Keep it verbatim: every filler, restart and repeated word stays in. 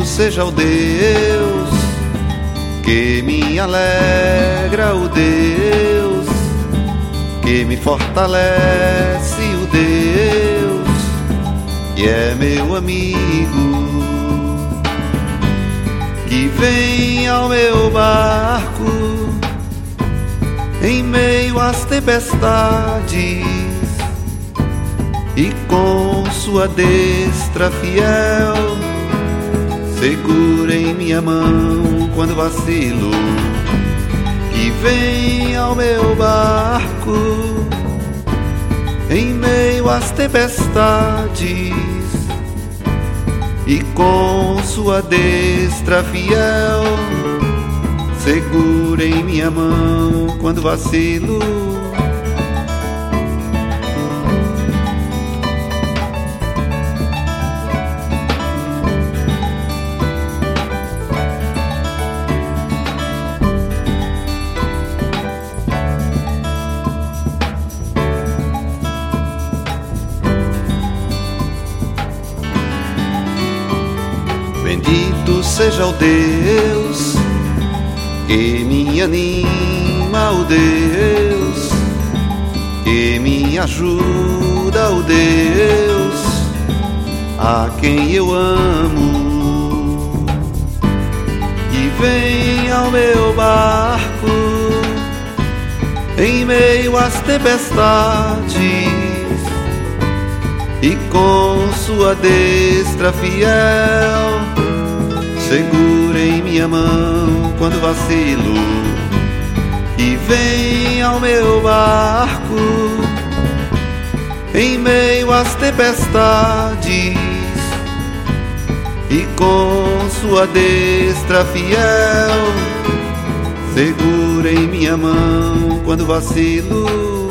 seja o Deus que me alegra, o Deus que me fortalece, o Deus que é meu amigo, que vem ao meu barco em meio às tempestades e com sua destra fiel segura em minha mão quando vacilo, que vem ao meu barco em meio às tempestades e com sua destra fiel segura em minha mão quando vacilo. Bendito seja o Deus que me anima, o Deus que me ajuda, o Deus a quem eu amo, que vem ao meu barco em meio às tempestades e com sua destra fiel segura em minha mão quando vacilo, e vem ao meu barco em meio às tempestades e com sua destra fiel segura em minha mão quando vacilo.